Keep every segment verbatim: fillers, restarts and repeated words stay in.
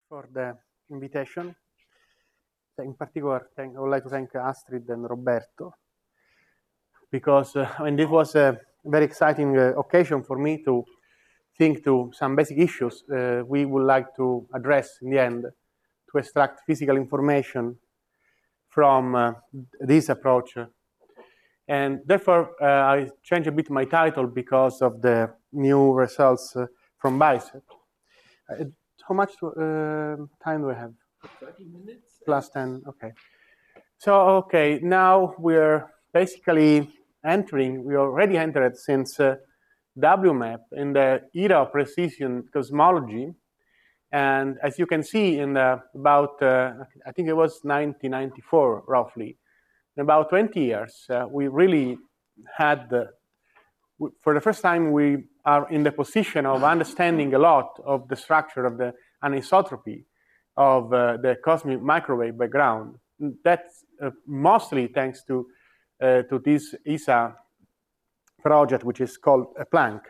for the invitation. In particular, thank, I would like to thank Astrid and Roberto, because uh, I mean, this was a very exciting uh, occasion for me to think to some basic issues uh, we would like to address in the end to extract physical information from uh, this approach. And therefore, uh, I changed a bit my title because of the new results uh, from BICEP. Uh, how much uh, time do I have? thirty minutes. Plus ten, okay. So, okay, now we're basically entering, we already entered since uh, W MAP in the era of precision cosmology. And as you can see, in the, about, uh, I think it was nineteen ninety-four, roughly, in about twenty years, uh, we really had, the, for the first time, we are in the position of understanding a lot of the structure of the anisotropy of uh, the cosmic microwave background. That's uh, mostly thanks to, uh, to this E S A project, which is called uh, Planck.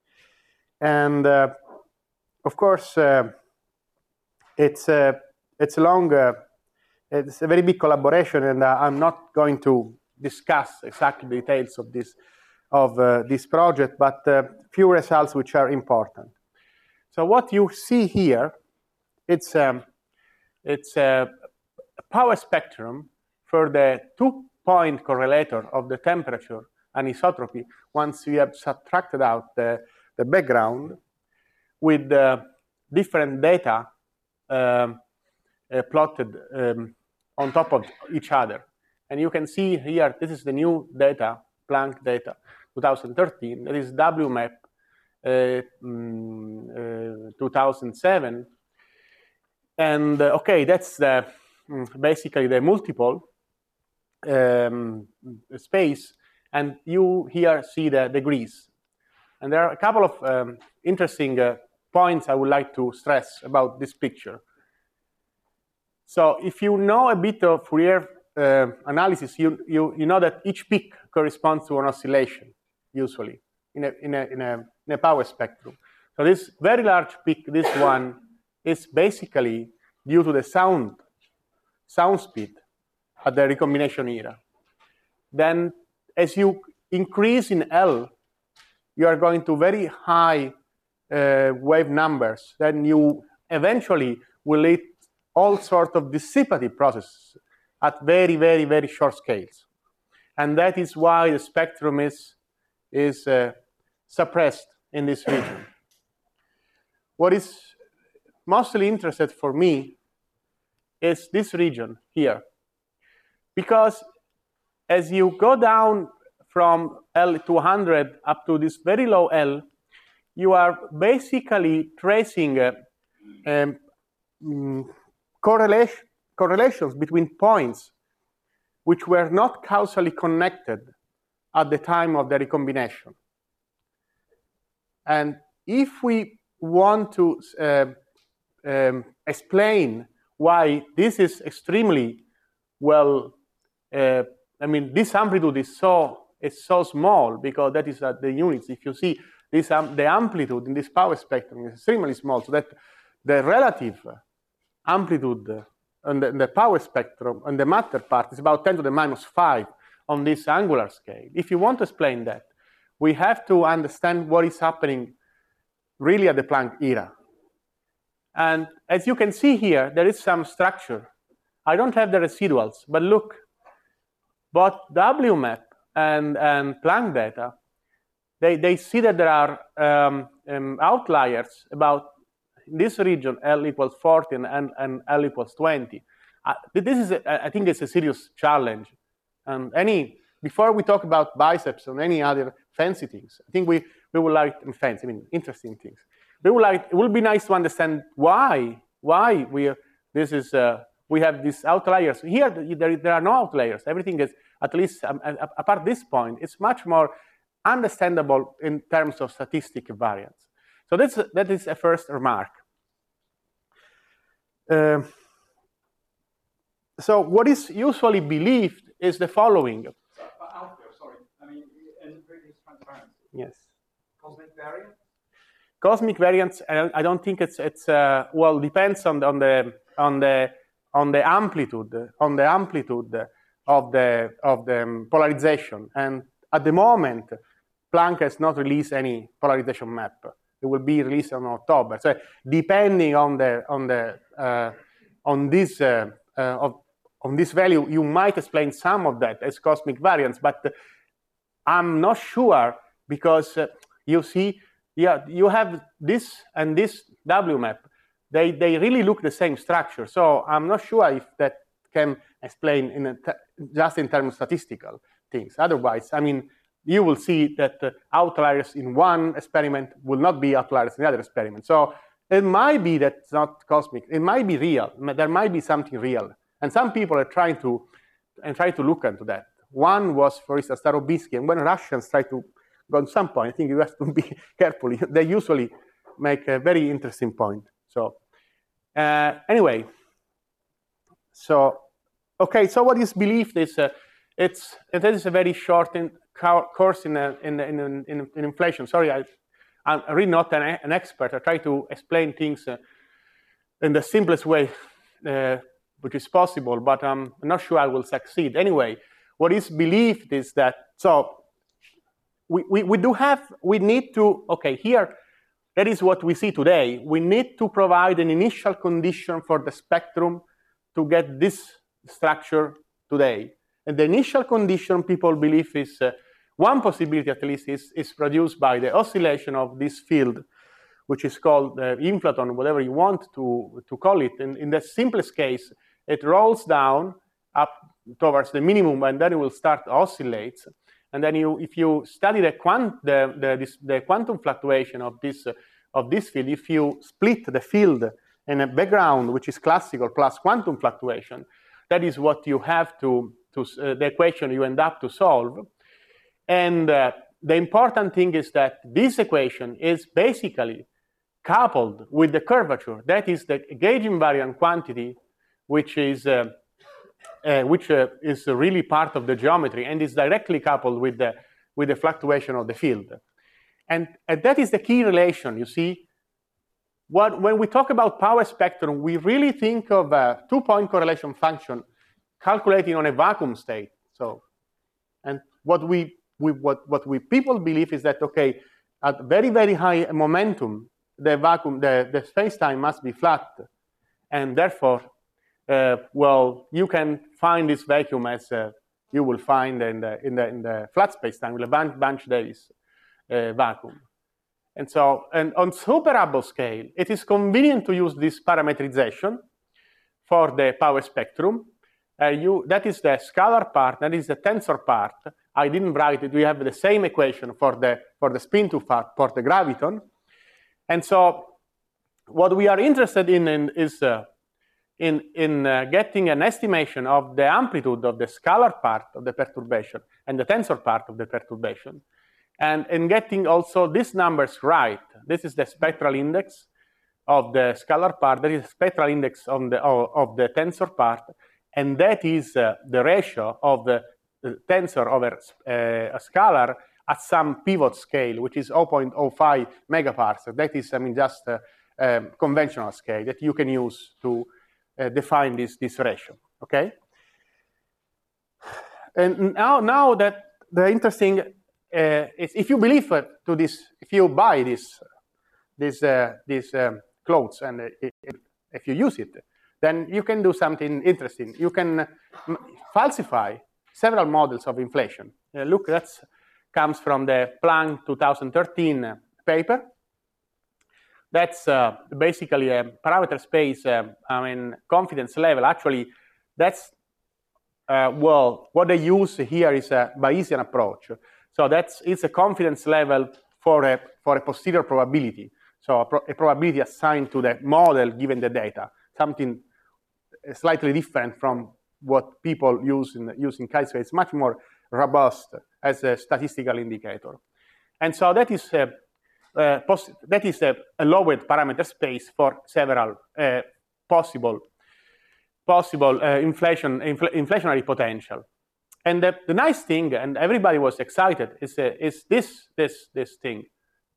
And uh, of course, uh, it's, uh, it's a long, uh, it's a very big collaboration, and uh, I'm not going to discuss exactly the details of this, of uh, this project, but a uh, few results which are important. So what you see here, it's, um, it's a power spectrum for the two-point correlator of the temperature anisotropy once we have subtracted out the, the background with uh, different data um, uh, plotted um, on top of each other. And you can see here, this is the new data, Planck data, twenty thirteen. That is W MAP uh, mm, uh, two thousand seven. And uh, okay, that's the, basically the multiple um, space. And you here see the degrees. And there are a couple of um, interesting uh, points I would like to stress about this picture. So if you know a bit of Fourier uh, analysis, you, you, you know that each peak corresponds to an oscillation, usually, in a, in a, in a, in a power spectrum. So this very large peak, this one, is basically due to the sound, sound speed at the recombination era. Then as you increase in L, you are going to very high uh, wave numbers. Then you eventually will lead all sorts of dissipative processes at very, very, very short scales. And that is why the spectrum is, is uh, suppressed in this region. What is mostly interested for me is this region here. Because as you go down from L to one hundred up to this very low L, you are basically tracing uh, um, um, correlation, correlations between points which were not causally connected at the time of the recombination. And if we want to uh, um, explain why this is extremely well, uh, I mean, this amplitude is so, is so small because that is at the units. If you see this, um, the amplitude in this power spectrum is extremely small, so that the relative amplitude on the, the power spectrum on the matter part is about ten to the minus five on this angular scale. If you want to explain that, we have to understand what is happening really at the Planck era. And as you can see here, there is some structure. I don't have the residuals, but look, both W MAP and, and Planck data, they, they see that there are um, um, outliers about this region, L equals forty and, and, and L equals twenty. Uh, this is, a, I think it's a serious challenge. And any, before we talk about biceps and any other fancy things, I think we, we would like, and fancy, I mean, interesting things. We would like, it would be nice to understand why, why we, this is, uh, we have these outliers. Here, there, there are no outliers. Everything is, at least um, apart this point, it's much more understandable in terms of statistic variance. So that's, that is a first remark. Uh, so what is usually believed is the following. So, out there, sorry. I mean, in previous transparency. Yes. Cosmic variance? cosmic variance, I don't think it's it's uh, well depends on the on the on the on the amplitude on the amplitude of the of the polarization. And at the moment, Planck has not released any polarization map. It will be released in October. So depending on the on the uh, on this uh, uh, of, on this value, you might explain some of that as cosmic variance, but I'm not sure because uh, you see, yeah, you have this and this W map. They they really look the same structure. So I'm not sure if that can explain in a just in terms of statistical things. Otherwise, I mean, you will see that uh, outliers in one experiment will not be outliers in the other experiment. So it might be that it's not cosmic. It might be real. There might be something real. And some people are trying to and try to look into that. One was, for instance, Starobinsky. And when Russians try to go at some point, I think you have to be careful. They usually make a very interesting point. So uh, anyway, so okay. So what is believed is uh, it's it is a very short in, course in, a, in, in, in, in inflation. Sorry, I, I'm really not an, an expert. I try to explain things uh, in the simplest way uh, which is possible, but I'm not sure I will succeed. Anyway, what is believed is that, so we, we, we do have, we need to, okay, here, that is what we see today. We need to provide an initial condition for the spectrum to get this structure today. And the initial condition people believe is, uh, one possibility at least is, is produced by the oscillation of this field, which is called uh, inflaton, whatever you want to, to call it. And in the simplest case, it rolls down up towards the minimum, and then it will start to oscillate. And then you, if you study the, quant, the, the, this, the quantum fluctuation of this, uh, of this field, if you split the field in a background, which is classical plus quantum fluctuation, that is what you have to, to uh, the equation you end up to solve. And uh, the important thing is that this equation is basically coupled with the curvature. That is the gauge invariant quantity, which is uh, uh, which uh, is really part of the geometry and is directly coupled with the with the fluctuation of the field. And, and that is the key relation. You see, what when we talk about power spectrum, we really think of a two-point correlation function calculating on a vacuum state. So, and what we We, what, what we people believe is that, okay, at very, very high momentum, the vacuum, the, the space-time must be flat. And therefore, uh, well, you can find this vacuum as uh, you will find in the, in the, in the flat space-time, with a Bunch-Davis uh, vacuum. And so, and on super Hubble scale, it is convenient to use this parametrization for the power spectrum. Uh, you, that is the scalar part, that is the tensor part. I didn't write it. We have the same equation for the for the spin-two part, for the graviton. And so what we are interested in, in is uh, in, in uh, getting an estimation of the amplitude of the scalar part of the perturbation and the tensor part of the perturbation. And in getting also these numbers right. This is the spectral index of the scalar part. That is the spectral index of the, of, of the tensor part. And that is uh, the ratio of the Uh, tensor over uh, a scalar at some pivot scale, which is zero point zero five megaparsec. That is, I mean, just a, a conventional scale that you can use to uh, define this, this ratio, okay? And now, now that the interesting uh, is, if you believe uh, to this, if you buy this, this, uh, these um, clothes and uh, if you use it, then you can do something interesting. You can falsify several models of inflation. Uh, look, that comes from the Planck two thousand thirteen uh, paper. That's uh, basically a parameter space, uh, I mean, confidence level. Actually, that's, uh, well, what they use here is a Bayesian approach. So that's, it's a confidence level for a, for a posterior probability. So a, pro a probability assigned to the model given the data, something slightly different from what people use in, use in chi-square. It's much more robust as a statistical indicator. And so that is a, uh, that is a, a lowered parameter space for several uh, possible, possible uh, inflation, infl inflationary potential. And the, the nice thing, and everybody was excited, is, uh, is this, this, this thing.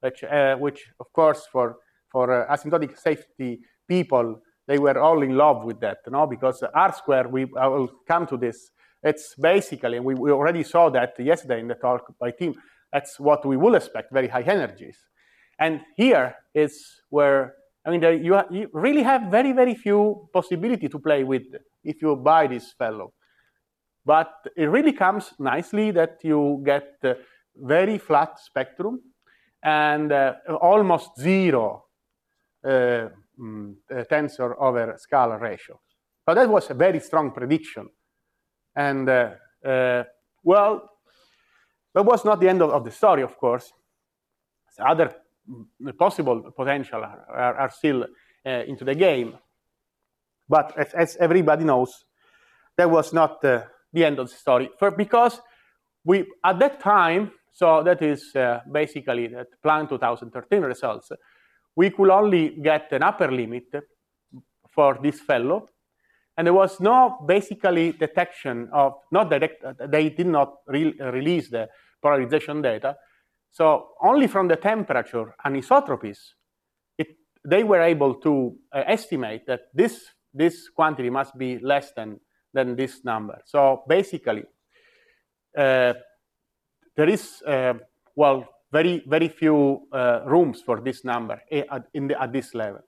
which, uh, which of course, for, for uh, asymptotic safety people, they were all in love with that, no? Because R squared, we, I will come to this, it's basically, and we, we already saw that yesterday in the talk by Tim, that's what we will expect, very high energies. And here is where, I mean, there, you, you really have very, very few possibility to play with if you buy this fellow. But it really comes nicely that you get uh, very flat spectrum and uh, almost zero uh, mm, uh, tensor over scalar ratio. So that was a very strong prediction. And uh, uh, well, that was not the end of, of the story, of course. Other possible potential are, are, are still uh, into the game. But as, as everybody knows, that was not uh, the end of the story. For, because we, at that time, so that is uh, basically the Planck two thousand thirteen results, we could only get an upper limit for this fellow. And there was no basically detection of, not direct, they did not re release the polarization data. So only from the temperature anisotropies, it, they were able to uh, estimate that this, this quantity must be less than, than this number. So basically, uh, there is, uh, well, very, very few uh, rooms for this number at, in the, at this level.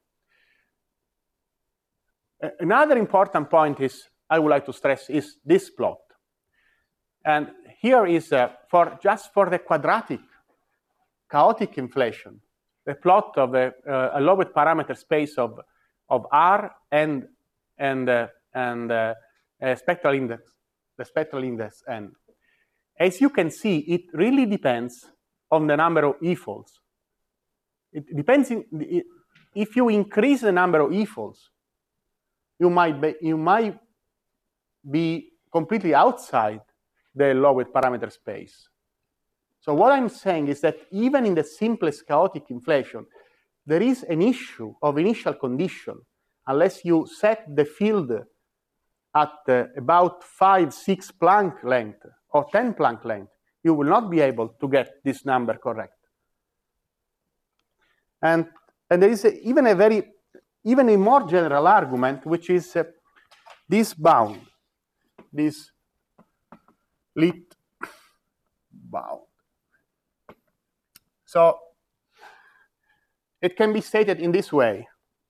Another important point is, I would like to stress, is this plot. And here is, uh, for just for the quadratic chaotic inflation, the plot of a, uh, a lobed parameter space of, of R and, and, uh, and uh, a spectral index, the spectral index N. As you can see, it really depends on the number of E-folds. It depends, in, it, if you increase the number of E-folds, you might be, you might be completely outside the lobed parameter space. So what I'm saying is that even in the simplest chaotic inflation, there is an issue of initial condition. Unless you set the field at uh, about five, six Planck length or ten Planck length, you will not be able to get this number correct. And, and there is a, even a very, even a more general argument, which is uh, this bound, this lit bound. So it can be stated in this way.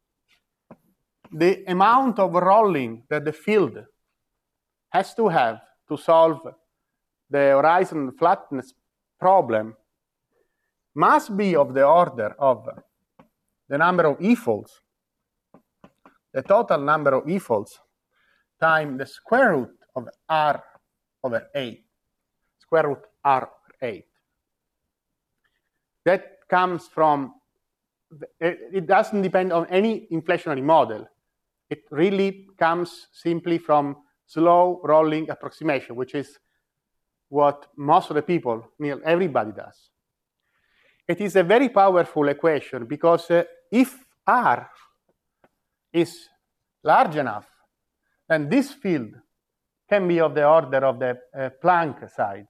The amount of rolling that the field has to have to solve the horizon flatness problem must be of the order of the number of E-folds, the total number of E-folds, times the square root of R over eight, square root R over eight. That comes from, it, it doesn't depend on any inflationary model. It really comes simply from slow rolling approximation, which is what most of the people, nearly everybody does. It is a very powerful equation because uh, if R is large enough, then this field can be of the order of the uh, Planck size.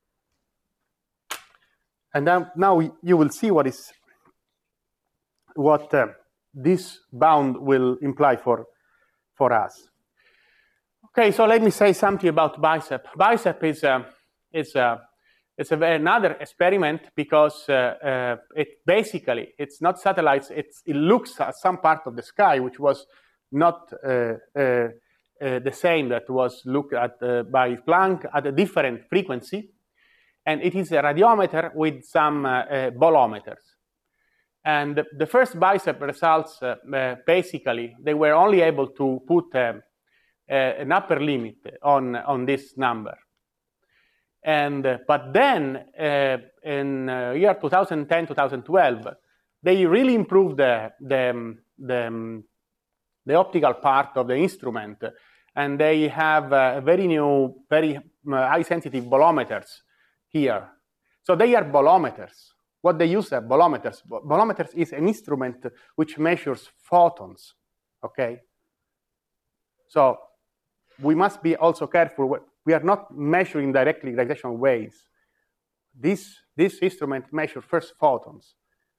And now, now you will see what is what uh, this bound will imply for, for us. Okay, so let me say something about BICEP. BICEP is, uh, is, uh, it's a, another experiment because uh, uh, it basically, it's not satellites, it's, it looks at some part of the sky which was not uh, uh, uh, the same that was looked at uh, by Planck at a different frequency. And it is a radiometer with some uh, uh, bolometers. And the, the first BICEP results, uh, uh, basically, they were only able to put uh, uh, an upper limit on, on this number. And, uh, but then, uh, in uh, year two thousand ten, two thousand twelve, they really improved the, the, the, the optical part of the instrument. And they have uh, very new, very uh, high-sensitive bolometers here. So they are bolometers. What they use are bolometers. Bolometers is an instrument which measures photons, okay? So we must be also careful. We are not measuring directly gravitational waves. This, this instrument measures first photons.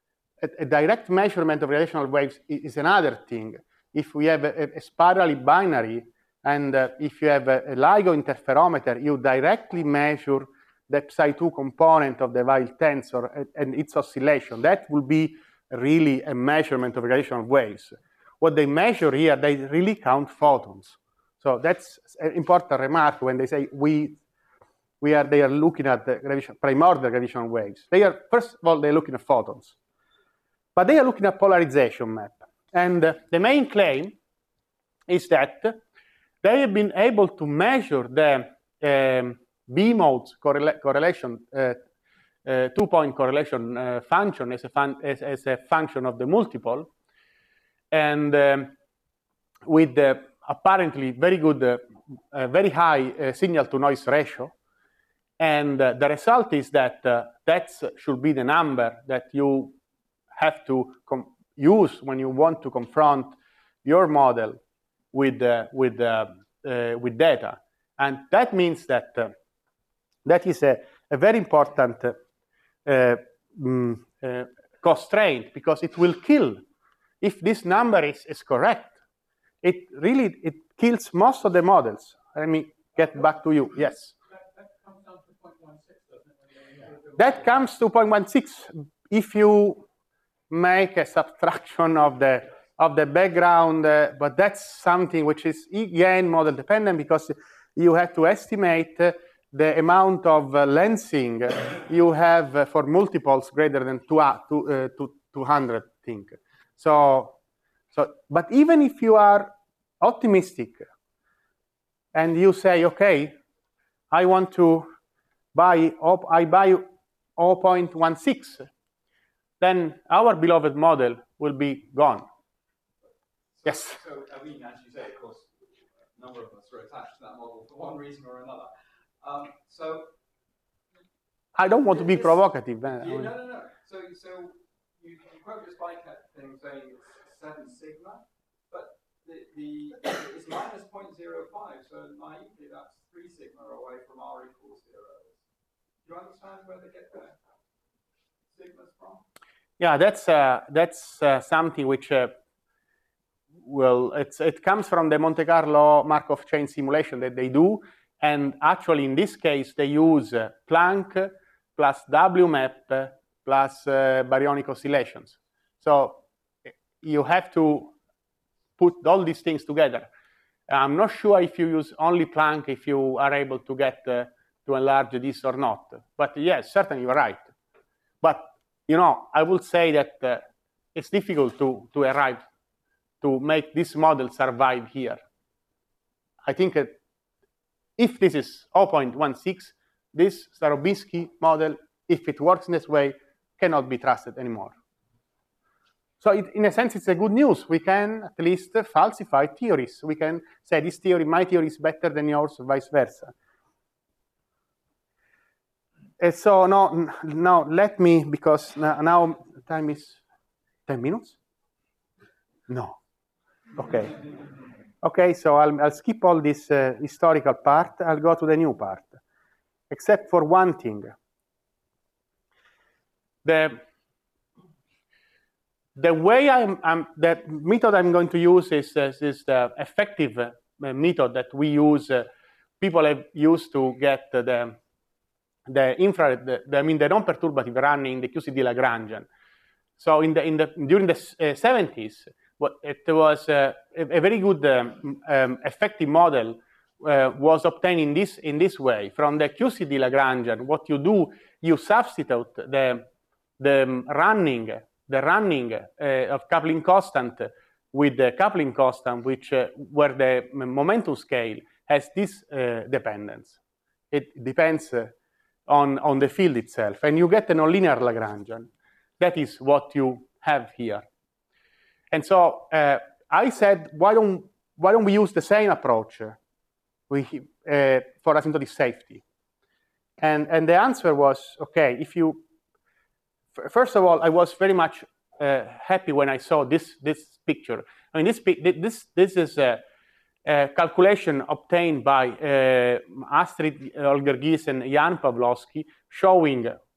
a, a direct measurement of gravitational waves is, is another thing. If we have a, a spirally binary, and uh, if you have a, a LIGO interferometer, you directly measure the psi two component of the Weyl tensor and, and its oscillation. That will be really a measurement of gravitational waves. What they measure here, they really count photons. So that's an important remark when they say we, we are, they are looking at the gravitation, primordial gravitational waves. They are, first of all, they're looking at photons. But they are looking at polarization map. And uh, the main claim is that they have been able to measure the um, B-mode correla correlation, uh, uh, two-point correlation uh, function as a, fun as, as a function of the multiple, and um, with the apparently very good, uh, uh, very high uh, signal-to-noise ratio. And uh, the result is that uh, that should be the number that you have to use when you want to confront your model with, uh, with, uh, uh, with data. And that means that uh, that is a, a very important uh, uh, mm, uh, constraint, because it will kill, if this number is, is correct, it really, it kills most of the models. Let me get back to you, yes. That, that comes down to zero point one six, doesn't it? That comes to zero point one six if you make a subtraction of the of the background, uh, but that's something which is again model dependent, because you have to estimate uh, the amount of uh, lensing you have uh, for multiples greater than two, uh, two, uh, two, two hundred, I think. So, so, but even if you are optimistic and you say, okay, I want to buy, I buy zero point one six, then our beloved model will be gone. So, yes? So, I mean, as you say, of course, a number of us are attached to that model for one reason or another. Um, so, I don't want to be provocative. Yeah, no, no, no. So, so you, you quote your spike thing saying it's seven sigma, but the, the it's minus zero point zero five, so naively that's three sigma away from r equals zero. Do you understand where they get their sigmas from? Yeah, that's uh, that's uh, something which uh, well, it's it comes from the Monte Carlo Markov chain simulation that they do, and actually in this case they use uh, Planck plus W map uh, plus uh, baryonic oscillations. So you have to put all these things together. I'm not sure if you use only Planck if you are able to get uh, to enlarge this or not. But yes, certainly you're right. But you know, I would say that uh, it's difficult to, to arrive, to make this model survive here. I think that if this is zero point one six, this Starobinsky model, if it works in this way, cannot be trusted anymore. So it, in a sense, it's a good news. We can at least uh, falsify theories. We can say this theory, my theory is better than yours, vice versa. And so now, now let me, because now time is ten minutes? No. Okay. Okay, so I'll, I'll skip all this uh, historical part. I'll go to the new part, except for one thing. The, the way I'm, I'm, the method I'm going to use is, uh, is the effective uh, method that we use, uh, people have used to get uh, the the infrared, the, the, I mean the non-perturbative running, the Q C D Lagrangian. So in the, in the, during the uh, seventies, what it was uh, a, a very good um, um, effective model uh, was obtained in this, in this way. From the Q C D Lagrangian, what you do, you substitute the, the running, the running uh, of coupling constant with the coupling constant, which uh, where the momentum scale has this uh, dependence. It depends uh, On, on the field itself, and you get a nonlinear Lagrangian. That is what you have here. And so uh, I said, why don't, why don't we use the same approach we, uh, for asymptotic safety? And, and the answer was, okay, if you, first of all, I was very much uh, happy when I saw this, this picture. I mean, this, this, this is a, a calculation obtained by uh, Astrid Holger Gies and Jan Pawlowski, showing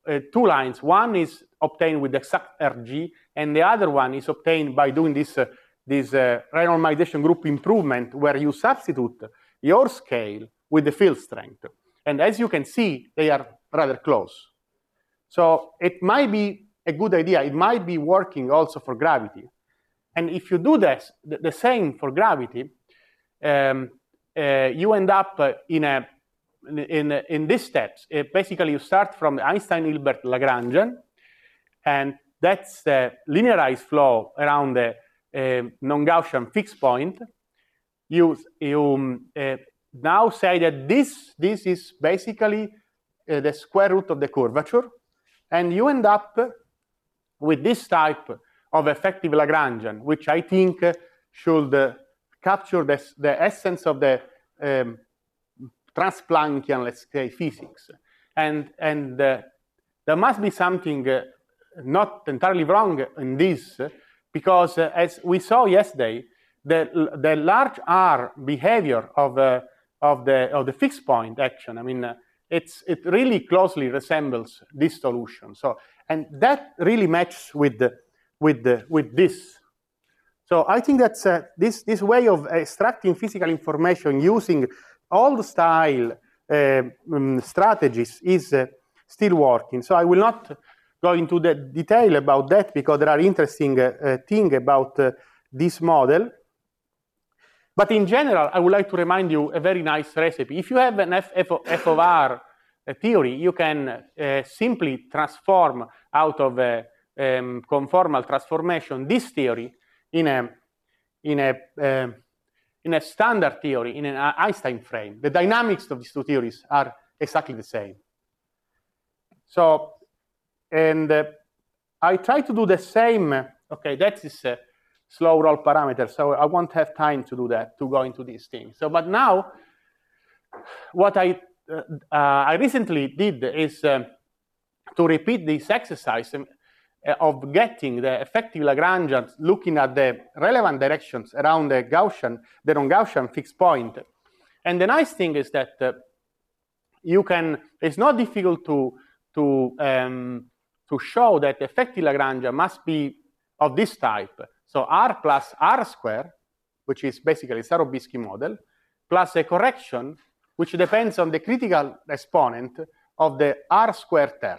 uh, two lines. One is obtained with exact R G, and the other one is obtained by doing this, uh, this uh, renormalization group improvement, where you substitute your scale with the field strength. And as you can see, they are rather close. So it might be a good idea. It might be working also for gravity. And if you do this, the, the same for gravity, um, uh, you end up uh, in a in in these steps. Uh, basically, you start from the Einstein-Hilbert Lagrangian, and that's the linearized flow around the uh, non-Gaussian fixed point. You you uh, now say that this this is basically uh, the square root of the curvature, and you end up with this type of effective Lagrangian, which I think uh, should uh, capture the, the essence of the um, trans-Planckian, let's say, physics. And, and uh, there must be something uh, not entirely wrong in this, uh, because uh, as we saw yesterday, the, the large R behavior of, uh, of, the, of the fixed point action, I mean, uh, it's, it really closely resembles this solution. So, and that really matches with, the, with, the, with this. So I think that uh, this, this way of extracting physical information using old style uh, um, strategies is uh, still working. So I will not go into the detail about that, because there are interesting uh, uh, things about uh, this model. But in general, I would like to remind you a very nice recipe. If you have an F, F, F of R uh, theory, you can uh, simply transform out of a um, conformal transformation this theory in a, in a, uh, in a standard theory, in an Einstein frame. The dynamics of these two theories are exactly the same. So, and uh, I try to do the same. Okay, that is a slow roll parameter, so I won't have time to do that, to go into these things. So, but now, what I, uh, uh, I recently did is uh, to repeat this exercise of getting the effective Lagrangian, looking at the relevant directions around the Gaussian, the non-Gaussian fixed point. And the nice thing is that uh, you can, it's not difficult to, to, um, to show that the effective Lagrangian must be of this type. So R plus R square, which is basically the Starobinsky model, plus a correction, which depends on the critical exponent of the R square term.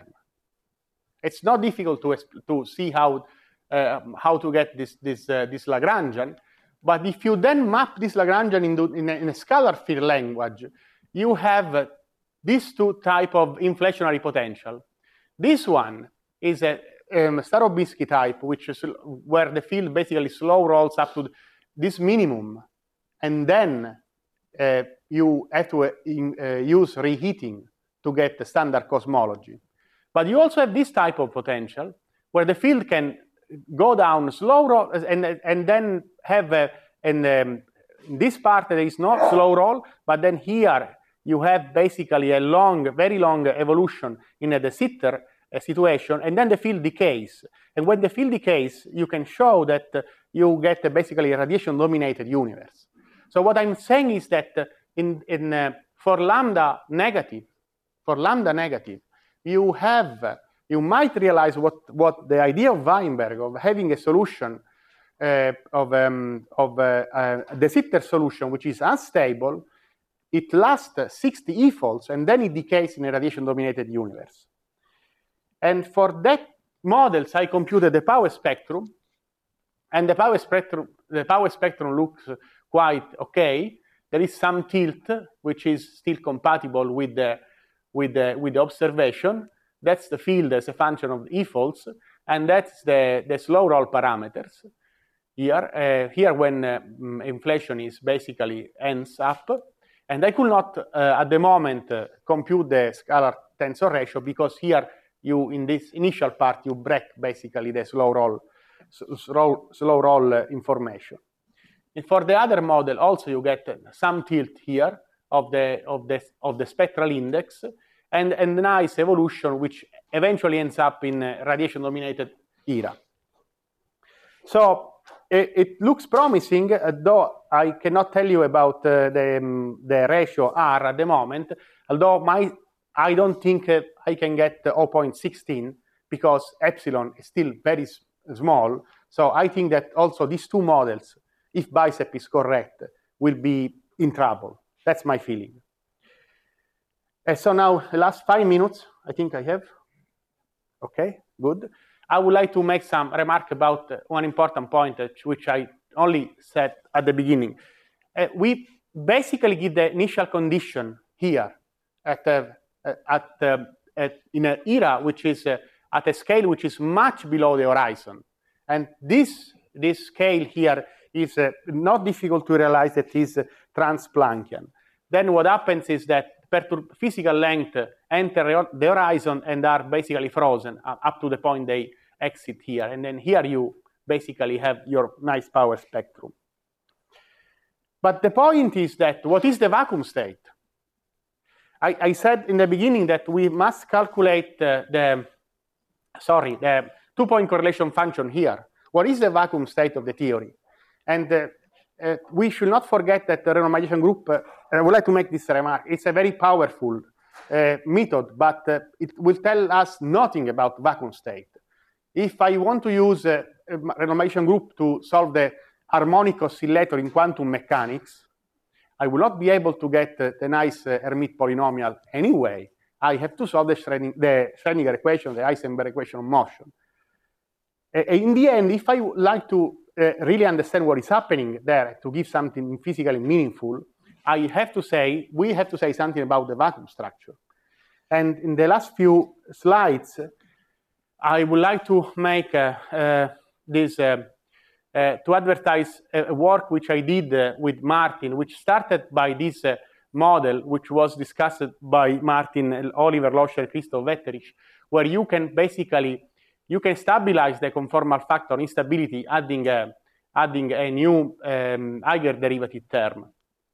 It's not difficult to, to see how, uh, how to get this, this, uh, this Lagrangian, but if you then map this Lagrangian into, in, a, in a scalar field language, you have uh, these two type of inflationary potential. This one is a um, Starobinsky type, which is where the field basically slow rolls up to this minimum, and then uh, you have to uh, in, uh, use reheating to get the standard cosmology. But you also have this type of potential where the field can go down slow roll and, and then have a, and um, in this part there is no slow roll, but then here you have basically a long, very long evolution in a de Sitter uh, situation, and then the field decays. And when the field decays, you can show that uh, you get uh, basically a radiation-dominated universe. So what I'm saying is that uh, in, in, uh, for lambda negative, for lambda negative, you have, you might realize what, what the idea of Weinberg, of having a solution uh, of, um, of uh, uh, de Sitter solution, which is unstable, it lasts sixty E-folds, and then it decays in a radiation-dominated universe. And for that models, I computed the power spectrum, and the power spectrum, the power spectrum looks quite okay. There is some tilt, which is still compatible with the With the, with the observation. That's the field as a function of E-folds, and that's the, the slow roll parameters here. Uh, here when uh, inflation is basically ends up, and I could not uh, at the moment uh, compute the scalar tensor ratio, because here you, in this initial part, you break basically the slow roll, slow, slow roll uh, information. And for the other model also you get some tilt here of the, of the, of the spectral index, and, and a nice evolution which eventually ends up in a radiation-dominated era. So it, it looks promising, uh, though I cannot tell you about uh, the, um, the ratio R at the moment, although my I don't think uh, I can get uh, zero point one six because epsilon is still very small. So I think that also these two models, if BICEP is correct, will be in trouble. That's my feeling. Uh, so now, the last five minutes, I think I have. Okay, good. I would like to make some remark about uh, one important point, uh, which I only said at the beginning. Uh, we basically give the initial condition here at, uh, at, uh, at in an era which is uh, at a scale which is much below the horizon. And this, this scale here is uh, not difficult to realize that is uh, trans-Planckian. Then what happens is that physical length enter the horizon and are basically frozen up to the point they exit here. And then here you basically have your nice power spectrum. But the point is that what is the vacuum state? I, I said in the beginning that we must calculate uh, the, sorry, the two-point correlation function here. What is the vacuum state of the theory? And uh, uh, we should not forget that the renormalization group, uh, I would like to make this remark, it's a very powerful uh, method, but uh, it will tell us nothing about vacuum state. If I want to use uh, a renormalization group to solve the harmonic oscillator in quantum mechanics, I will not be able to get uh, the nice uh, Hermite polynomial anyway. I have to solve the Schrödinger, the Schrödinger equation, the Heisenberg equation of motion. Uh, in the end, if I would like to uh, really understand what is happening there, to give something physically meaningful, I have to say, we have to say something about the vacuum structure. And in the last few slides, I would like to make uh, uh, this, uh, uh, to advertise a work which I did uh, with Martin, which started by this uh, model, which was discussed by Martin, Oliver Loescher, Christoph Wetterich, where you can basically, you can stabilize the conformal factor instability, adding a, adding a new um, higher derivative term.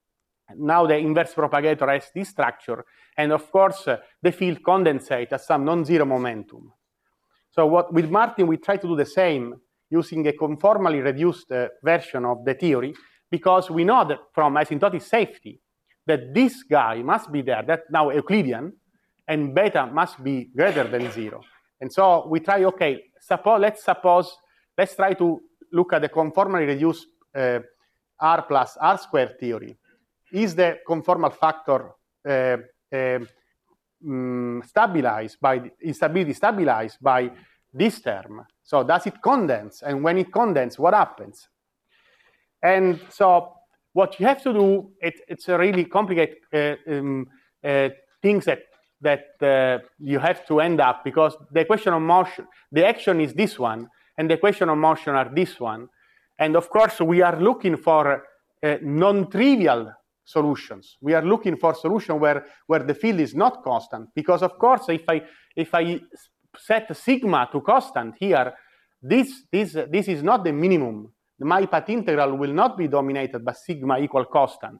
Now the inverse propagator has this structure, and of course, uh, the field condensates at some non-zero momentum. So what, with Martin, we try to do the same using a conformally reduced uh, version of the theory, because we know that from asymptotic safety that this guy must be there, that's now Euclidean, and beta must be greater than zero. And so we try, okay, suppose, let's suppose, let's try to look at the conformally reduced uh, R plus R squared theory. Is the conformal factor uh, uh, um, stabilized by the instability stabilized by this term? So does it condense? And when it condenses, what happens? And so what you have to do, it, it's a really complicated uh, um, uh, things that that uh, you have to end up, because the equation of motion, the action is this one, and the equation of motion are this one. And of course, we are looking for uh, non-trivial solutions. We are looking for solution where, where the field is not constant, because of course, if I, if I set sigma to constant here, this, this, this is not the minimum. My path integral will not be dominated by sigma equal constant.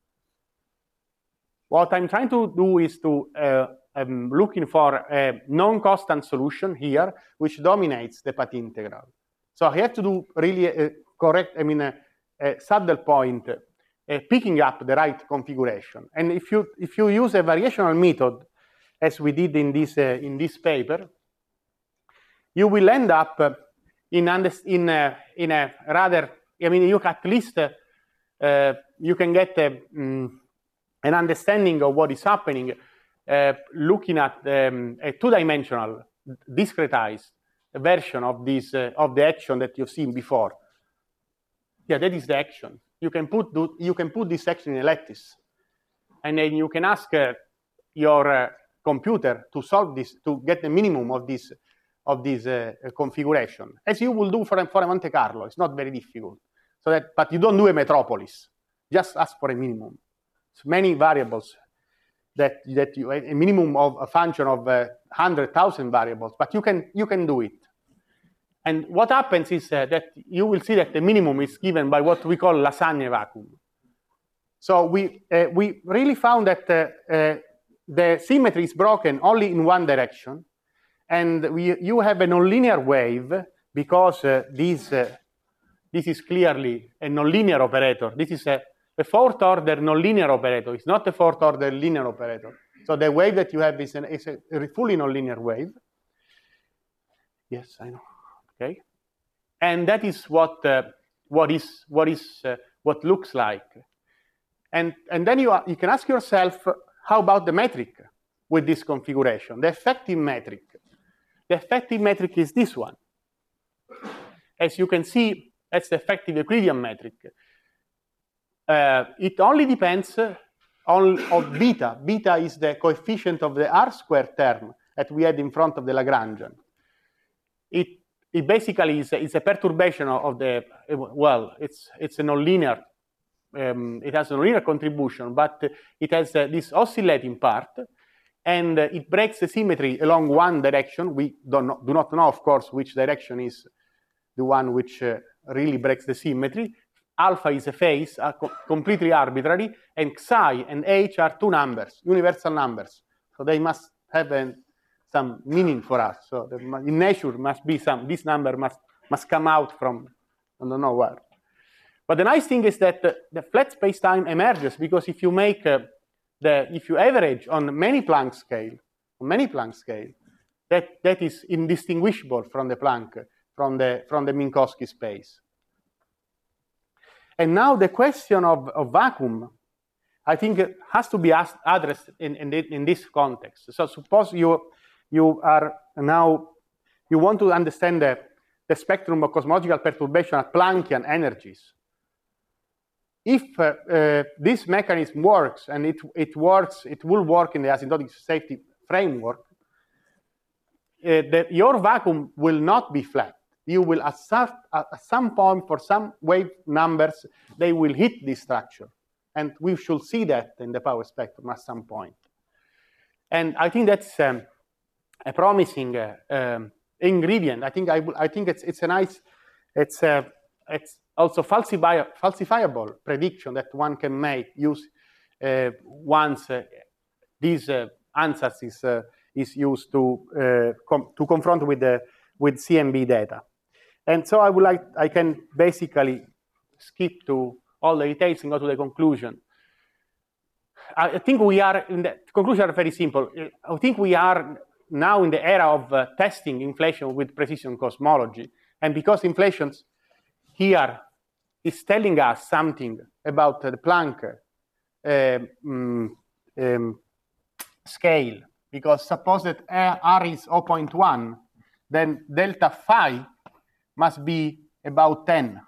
What I'm trying to do is to, uh, I'm looking for a non-constant solution here, which dominates the path integral. So I have to do really a correct, I mean, a, a subtle point, uh, picking up the right configuration. And if you, if you use a variational method, as we did in this, uh, in this paper, you will end up uh, in, in, uh, in a rather, I mean, you at least, uh, uh, you can get a, um, an understanding of what is happening, uh, looking at um, a two-dimensional, discretized version of this uh, of the action that you've seen before. Yeah, that is the action. You can put do, you can put this action in a lattice, and then you can ask uh, your uh, computer to solve this, to get the minimum of this of this uh, configuration, as you will do for a, for a Monte Carlo. It's not very difficult. So that, but you don't do a metropolis. Just ask for a minimum. Many variables that that you a minimum of a function of uh, one hundred thousand variables, but you can you can do it. And what happens is uh, that you will see that the minimum is given by what we call Lasagne vacuum. So we uh, we really found that uh, uh, the symmetry is broken only in one direction, and we you have a nonlinear wave because uh, this uh, this is clearly a nonlinear operator. This is a A fourth order nonlinear operator. It's not a fourth order linear operator. So the wave that you have is, an, is a fully nonlinear wave. Yes, I know. Okay, and that is what uh, what is what is uh, what looks like. And and then you are, you can ask yourself, uh, how about the metric with this configuration? The effective metric. The effective metric is this one. As you can see, that's the effective Euclidean metric. Uh, it only depends on, on beta. Beta is the coefficient of the R squared term that we had in front of the Lagrangian. It, it basically is a, it's a perturbation of the, well, it's, it's a nonlinear, um, it has a nonlinear contribution, but it has uh, this oscillating part, and uh, it breaks the symmetry along one direction. We don't know, do not know, of course, which direction is the one which uh, really breaks the symmetry. Alpha is a phase, uh, co completely arbitrary, and psi and h are two numbers, universal numbers. So they must have an, some meaning for us. So there, in nature must be some, this number must, must come out from, I don't know where. But the nice thing is that uh, the flat space-time emerges because if you make, uh, the, if you average on many Planck scale, on many Planck scale, that, that is indistinguishable from the Planck, from the, from the Minkowski space. And now the question of, of vacuum, I think, has to be asked, addressed in, in, in this context. So suppose you, you are now, you want to understand the, the spectrum of cosmological perturbation at Planckian energies. If uh, uh, this mechanism works, and it, it works, it will work in the asymptotic safety framework, uh, that your vacuum will not be flat. You will, at some, at some point, for some wave numbers, they will hit this structure. And we should see that in the power spectrum at some point. And I think that's um, a promising uh, um, ingredient. I think, I, I think it's, it's a nice, it's, uh, it's also falsifiable, falsifiable prediction that one can make use uh, once uh, these uh, answers is, uh, is used to, uh, com to confront with, the, with C M B data. And so I would like, I can basically skip to all the details and go to the conclusion. I think we are, in the conclusion are very simple. I think we are now in the era of uh, testing inflation with precision cosmology. And because inflation here is telling us something about uh, the Planck uh, um, um, scale, because suppose that R is zero point one, then delta phi must be about ten,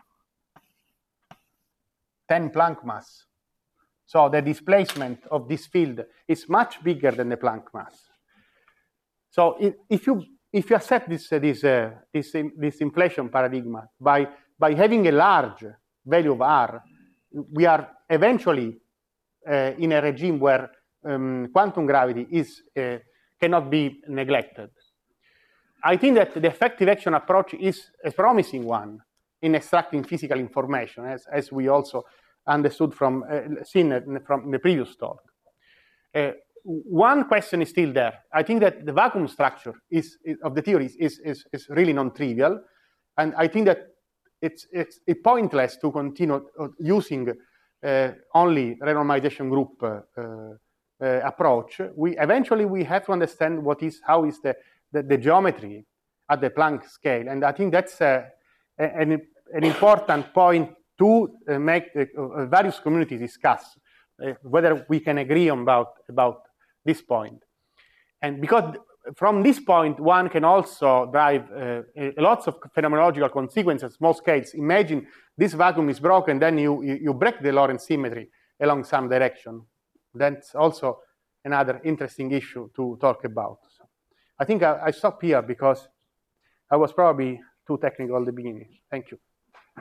ten Planck mass. So the displacement of this field is much bigger than the Planck mass. So if, if you if you accept this uh, this uh, this this inflation paradigm by by having a large value of R, we are eventually uh, in a regime where um, quantum gravity is uh, cannot be neglected. I think that the effective action approach is a promising one in extracting physical information, as, as we also understood from, uh, seen from the previous talk. Uh, one question is still there. I think that the vacuum structure is, is of the theories is, is, is really non-trivial, and I think that it's, it's, it's pointless to continue using uh, only renormalization group uh, uh, approach. We eventually we have to understand what is how is the The, the geometry at the Planck scale. And I think that's uh, an, an important point to uh, make the uh, various communities discuss uh, whether we can agree on about, about this point. And because from this point, one can also drive uh, lots of phenomenological consequences, small scales. Imagine this vacuum is broken, then you, you, you break the Lorentz symmetry along some direction. That's also another interesting issue to talk about. I think I, I stop here because I was probably too technical at the beginning. Thank you.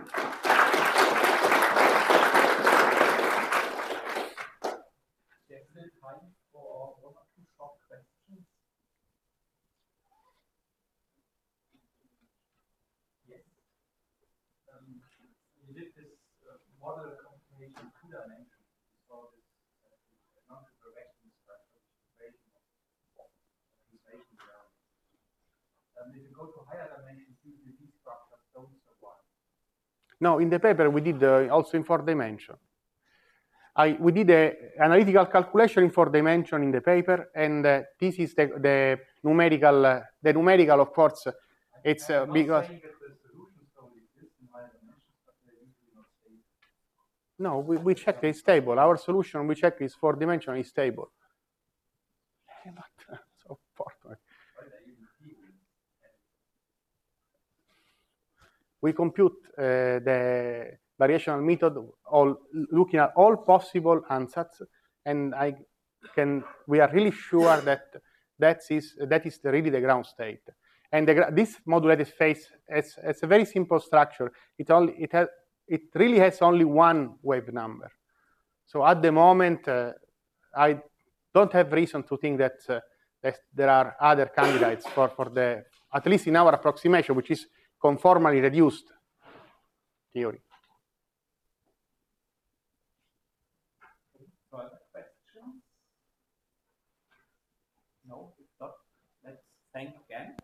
There's still time for one or two short questions. Yes. Um, you did this uh, model computation in two dimensions. So this uh, non-direction structure, Um, if you go to higher dimensions, usually these structures don't survive. No, in the paper we did uh, also in four dimension. I, we did a analytical calculation in four dimension in the paper, and uh, this is the, the numerical, uh, the numerical, of course, it's uh, because. No, we, we check it's stable. Our solution, we check is four dimension is stable. So fortunate. We compute uh, the variational method, all looking at all possible ansatz, and I can. We are really sure that that is that is the, really the ground state. And the, this modulated phase is it's a very simple structure. It only it has it really has only one wave number. So at the moment, uh, I don't have reason to think that, uh, that there are other candidates for for the at least in our approximation, which is conformally reduced theory. Further questions? No, if not, let's thank again